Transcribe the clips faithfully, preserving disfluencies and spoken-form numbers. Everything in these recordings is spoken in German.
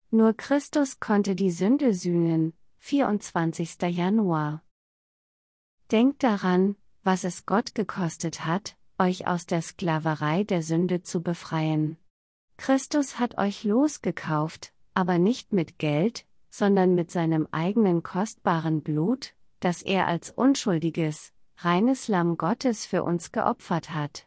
Nur Christus konnte die Sünde sühnen. vierundzwanzigster Januar. Denkt daran, was es Gott gekostet hat, euch aus der Sklaverei der Sünde zu befreien. Christus hat euch losgekauft, aber nicht mit Geld, sondern mit seinem eigenen kostbaren Blut, das er als unschuldiges, reines Lamm Gottes für uns geopfert hat.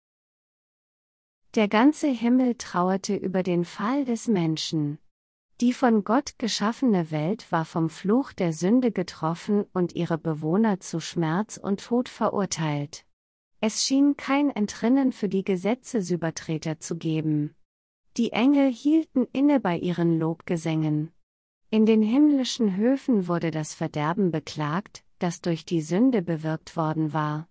Der ganze Himmel trauerte über den Fall des Menschen. Die von Gott geschaffene Welt war vom Fluch der Sünde getroffen und ihre Bewohner zu Schmerz und Tod verurteilt. Es schien kein Entrinnen für die Gesetzesübertreter zu geben. Die Engel hielten inne bei ihren Lobgesängen. In den himmlischen Höfen wurde das Verderben beklagt, das durch die Sünde bewirkt worden war.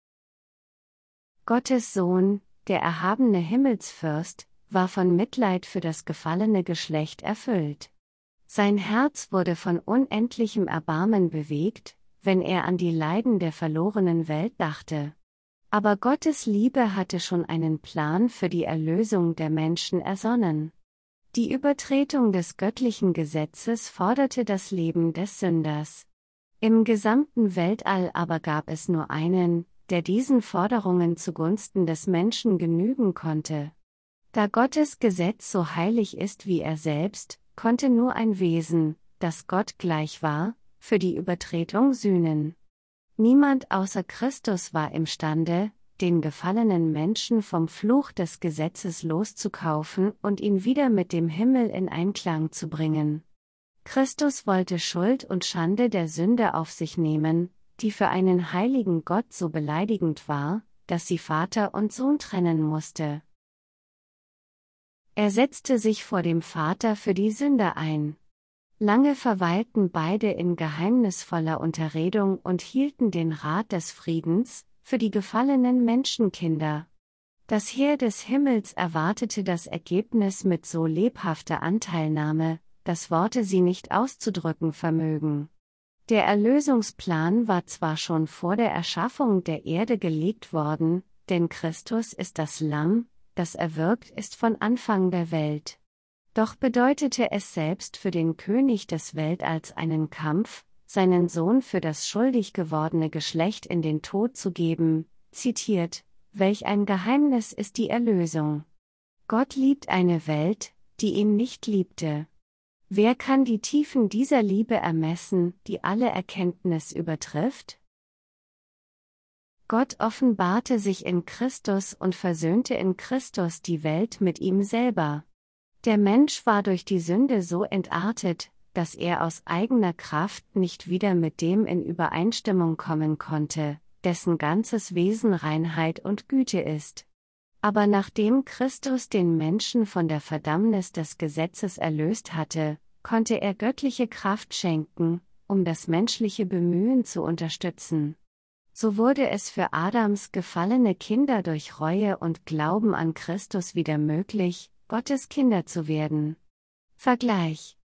Gottes Sohn, der erhabene Himmelsfürst, war von Mitleid für das gefallene Geschlecht erfüllt. Sein Herz wurde von unendlichem Erbarmen bewegt, wenn er an die Leiden der verlorenen Welt dachte. Aber Gottes Liebe hatte schon einen Plan für die Erlösung der Menschen ersonnen. Die Übertretung des göttlichen Gesetzes forderte das Leben des Sünders. Im gesamten Weltall aber gab es nur einen, der diesen Forderungen zugunsten des Menschen genügen konnte. Da Gottes Gesetz so heilig ist wie er selbst, konnte nur ein Wesen, das Gott gleich war, für die Übertretung sühnen. Niemand außer Christus war imstande, den gefallenen Menschen vom Fluch des Gesetzes loszukaufen und ihn wieder mit dem Himmel in Einklang zu bringen. Christus wollte Schuld und Schande der Sünde auf sich nehmen, die für einen heiligen Gott so beleidigend war, dass sie Vater und Sohn trennen musste. Er setzte sich vor dem Vater für die Sünder ein. Lange verweilten beide in geheimnisvoller Unterredung und hielten den Rat des Friedens für die gefallenen Menschenkinder. Das Heer des Himmels erwartete das Ergebnis mit so lebhafter Anteilnahme, dass Worte sie nicht auszudrücken vermögen. Der Erlösungsplan war zwar schon vor der Erschaffung der Erde gelegt worden, denn Christus ist das Lamm, das erwirkt ist von Anfang der Welt. Doch bedeutete es selbst für den König des Weltalls einen Kampf, seinen Sohn für das schuldig gewordene Geschlecht in den Tod zu geben, zitiert, welch ein Geheimnis ist die Erlösung. Gott liebt eine Welt, die ihn nicht liebte. Wer kann die Tiefen dieser Liebe ermessen, die alle Erkenntnis übertrifft? Gott offenbarte sich in Christus und versöhnte in Christus die Welt mit ihm selber. Der Mensch war durch die Sünde so entartet, dass er aus eigener Kraft nicht wieder mit dem in Übereinstimmung kommen konnte, dessen ganzes Wesen Reinheit und Güte ist. Aber nachdem Christus den Menschen von der Verdammnis des Gesetzes erlöst hatte, konnte er göttliche Kraft schenken, um das menschliche Bemühen zu unterstützen. So wurde es für Adams gefallene Kinder durch Reue und Glauben an Christus wieder möglich, Gottes Kinder zu werden. Vergleich: